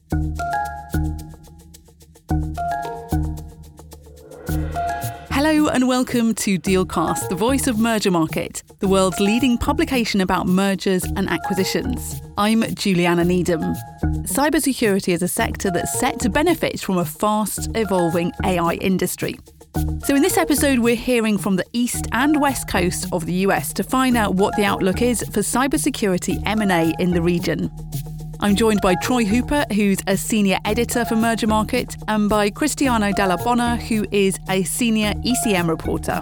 Hello and welcome to Dealcast, the voice of Merger Market, the world's leading publication about mergers and acquisitions. I'm Juliana Needham. Cybersecurity is a sector that's set to benefit from a fast evolving AI industry. So in this episode, we're hearing from the East and West Coast of the US to find out what the outlook is for cybersecurity M&A in the region. I'm joined by Troy Hooper, who's a senior editor for Merger Market, and by Cristiano Dalla Bona, who is a senior ECM reporter.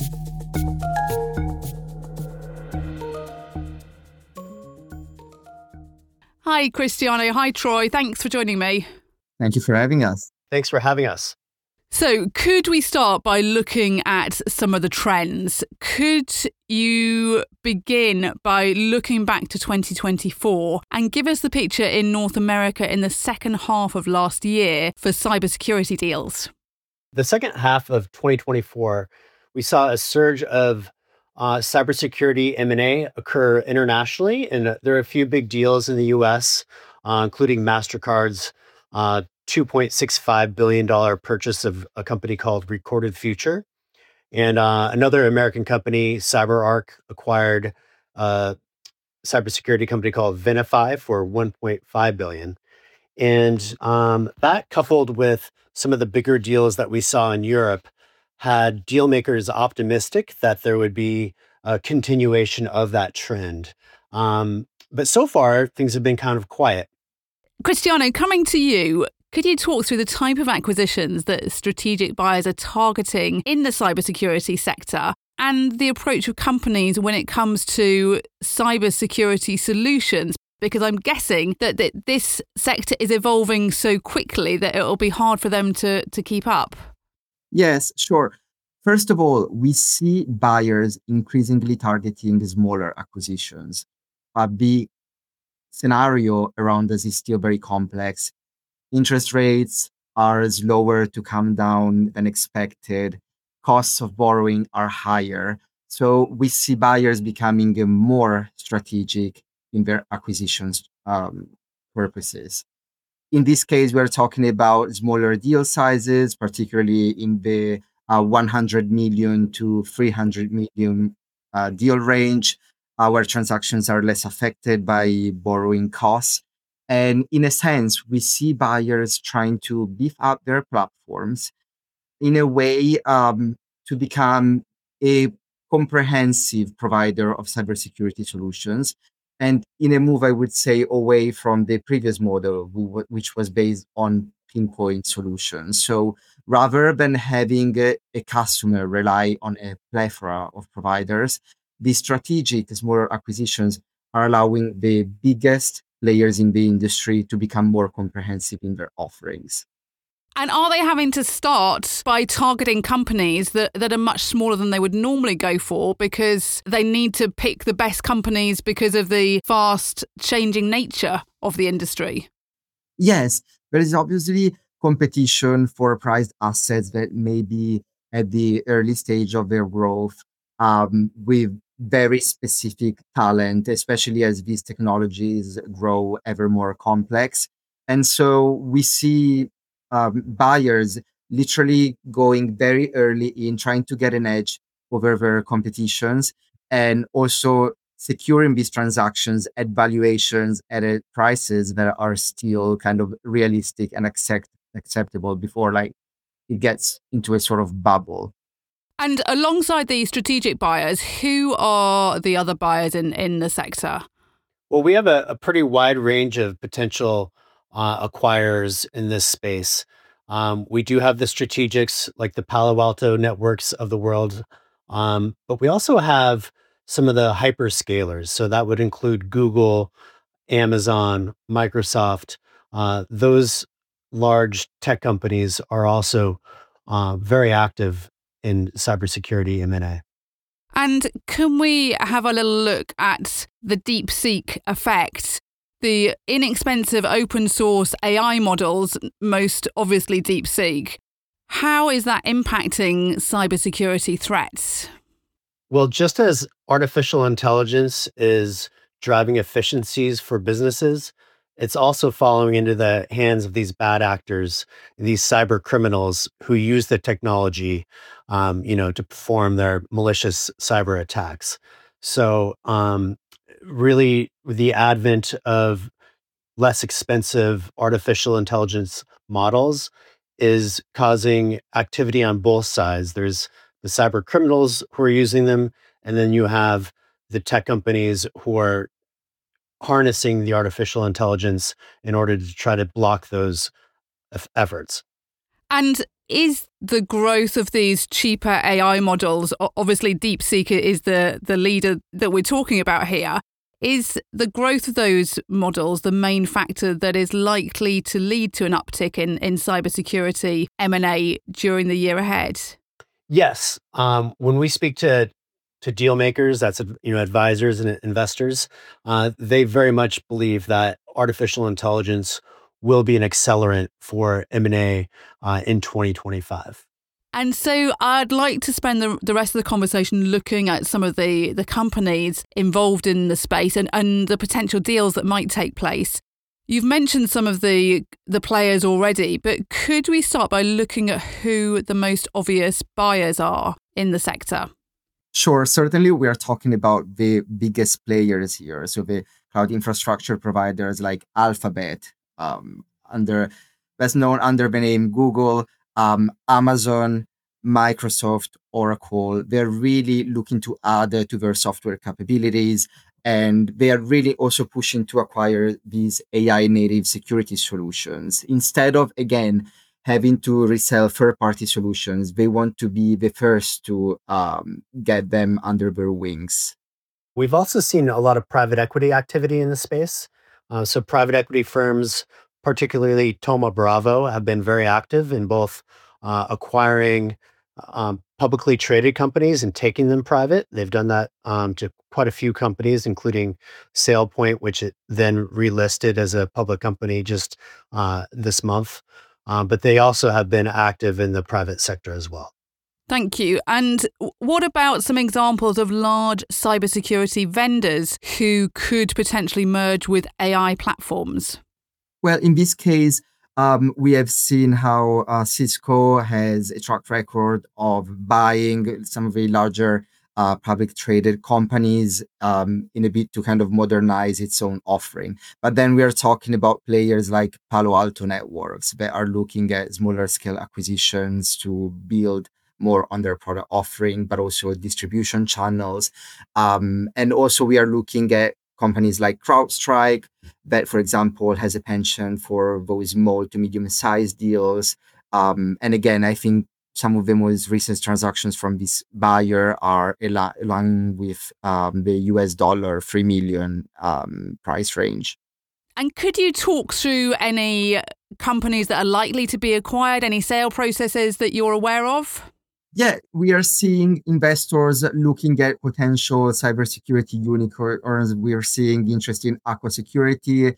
Hi, Cristiano. Hi, Troy. Thanks for joining me. Thank you for having us. Thanks for having us. So could we start by looking at some of the trends? Could you begin by looking back to 2024 and give us the picture in North America in the second half of last year for cybersecurity deals? The second half of 2024, we saw a surge of cybersecurity M&A occur internationally, and there are a few big deals in the US, including MasterCard's $2.65 billion purchase of a company called Recorded Future. And another American company, CyberArk, acquired a cybersecurity company called Venafi for $1.5 billion. And that, coupled with some of the bigger deals that we saw in Europe, had deal makers optimistic that there would be a continuation of that trend. But so far, things have been kind of quiet. Cristiano, coming to you, could you talk through the type of acquisitions that strategic buyers are targeting in the cybersecurity sector and the approach of companies when it comes to cybersecurity solutions? Because I'm guessing that this sector is evolving so quickly that it'll be hard for them to keep up. Yes, sure. First of all, we see buyers increasingly targeting the smaller acquisitions. The scenario around us is still very complex. Interest rates are slower to come down than expected. Costs of borrowing are higher. So we see buyers becoming more strategic in their acquisitions purposes. In this case, we're talking about smaller deal sizes, particularly in the 100 million to 300 million deal range, where transactions are less affected by borrowing costs. And in a sense, we see buyers trying to beef up their platforms in a way to become a comprehensive provider of cybersecurity solutions. And in a move, I would say, away from the previous model, which was based on pinpoint solutions. So rather than having a customer rely on a plethora of providers, the strategic smaller acquisitions are allowing the biggest players in the industry to become more comprehensive in their offerings. And are they having to start by targeting companies that are much smaller than they would normally go for because they need to pick the best companies because of the fast changing nature of the industry? Yes, there is obviously competition for prized assets that may be at the early stage of their growth with very specific talent, especially as these technologies grow ever more complex. And so we see buyers literally going very early in trying to get an edge over their competitions and also securing these transactions at valuations at prices that are still kind of realistic and acceptable before it gets into a sort of bubble. And alongside the strategic buyers, who are the other buyers in the sector? Well, we have a pretty wide range of potential acquirers in this space. We do have the strategics like the Palo Alto networks of the world, but we also have some of the hyperscalers. So that would include Google, Amazon, Microsoft. Those large tech companies are also very active in cybersecurity M&A. And can we have a little look at the DeepSeek effect? The inexpensive open source AI models, most obviously DeepSeek. How is that impacting cybersecurity threats? Well, just as artificial intelligence is driving efficiencies for businesses, it's also falling into the hands of these bad actors, these cyber criminals who use the technology, to perform their malicious cyber attacks. So, really, the advent of less expensive artificial intelligence models is causing activity on both sides. There's the cyber criminals who are using them, and then you have the tech companies who are harnessing the artificial intelligence in order to try to block those efforts. And is the growth of these cheaper AI models, obviously DeepSeek is the leader that we're talking about here, is the growth of those models the main factor that is likely to lead to an uptick in cybersecurity M&A during the year ahead? Yes. When we speak to deal makers, that's advisors and investors, they very much believe that artificial intelligence will be an accelerant for M&A in 2025. And so I'd like to spend the rest of the conversation looking at some of the companies involved in the space and the potential deals that might take place. You've mentioned some of the players already, but could we start by looking at who the most obvious buyers are in the sector? Sure. Certainly, we are talking about the biggest players here. So the cloud infrastructure providers like Alphabet, best known under the name Google, Amazon, Microsoft, Oracle. They're really looking to add to their software capabilities. And they are really also pushing to acquire these AI native security solutions. Instead of, again, having to resell third-party solutions, they want to be the first to get them under their wings. We've also seen a lot of private equity activity in the space. So private equity firms, particularly Thoma Bravo, have been very active in both acquiring publicly traded companies and taking them private. They've done that to quite a few companies, including SailPoint, which it then relisted as a public company just this month. But they also have been active in the private sector as well. Thank you. And what about some examples of large cybersecurity vendors who could potentially merge with AI platforms? Well, in this case, we have seen how Cisco has a track record of buying some of the larger public traded companies in a bid to kind of modernize its own offering. But then we are talking about players like Palo Alto Networks that are looking at smaller scale acquisitions to build more on their product offering, but also distribution channels. And also we are looking at companies like CrowdStrike that, for example, has a penchant for those small to medium-sized deals. And again, I think some of the most recent transactions from this buyer are along with the US dollar 3 million price range. And could you talk through any companies that are likely to be acquired, any sale processes that you're aware of? Yeah, we are seeing investors looking at potential cybersecurity unicorns. We are seeing interest in Aqua Security,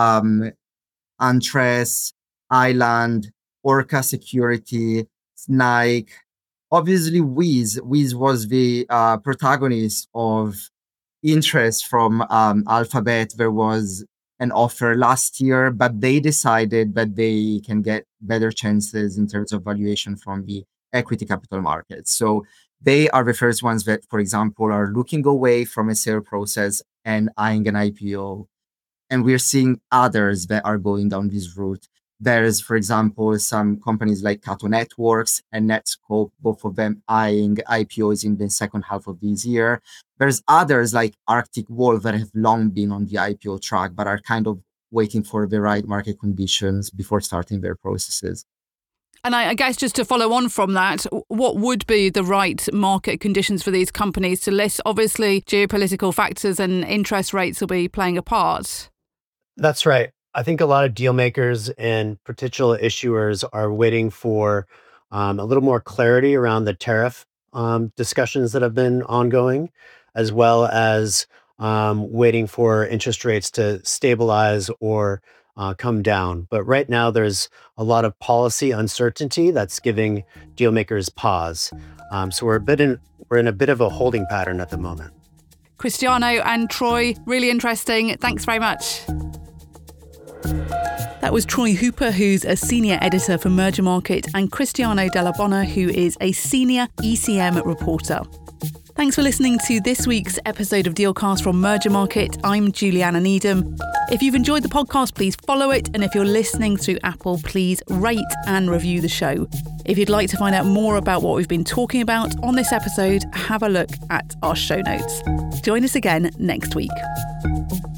Antres, Island, Orca Security, Snike. Obviously, Wiz. Wiz was the protagonist of interest from Alphabet. There was an offer last year, but they decided that they can get better chances in terms of valuation from the equity capital markets. So they are the first ones that, for example, are looking away from a sale process and eyeing an IPO. And we're seeing others that are going down this route. There's, for example, some companies like Cato Networks and Netscope, both of them eyeing IPOs in the second half of this year. There's others like Arctic Wolf that have long been on the IPO track, but are kind of waiting for the right market conditions before starting their processes. And I guess just to follow on from that, what would be the right market conditions for these companies to list? Obviously, geopolitical factors and interest rates will be playing a part. That's right. I think a lot of deal makers and potential issuers are waiting for a little more clarity around the tariff discussions that have been ongoing, as well as waiting for interest rates to stabilize or come down. But right now, there's a lot of policy uncertainty that's giving deal makers pause. So we're in a bit of a holding pattern at the moment. Cristiano and Troy, really interesting. Thanks very much. That was Troy Hooper, who's a senior editor for Merger Market, and Cristiano Della Bona, who is a senior ECM reporter. Thanks for listening to this week's episode of Dealcast from Merger Market. I'm Juliana Needham. If you've enjoyed the podcast, please follow it. And if you're listening through Apple, please rate and review the show. If you'd like to find out more about what we've been talking about on this episode, have a look at our show notes. Join us again next week.